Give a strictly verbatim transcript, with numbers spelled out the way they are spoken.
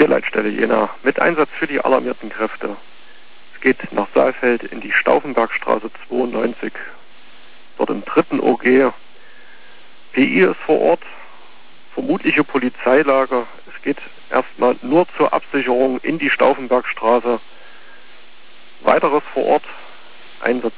Polizeileitstelle Jena mit Einsatz für die alarmierten Kräfte. Es geht nach Saalfeld in die Stauffenbergstraße zweiundneunzig, dort im dritten O G. P I ist vor Ort, vermutliche Polizeilage. Es geht erstmal nur zur Absicherung in die Stauffenbergstraße. Weiteres vor Ort, Einsatz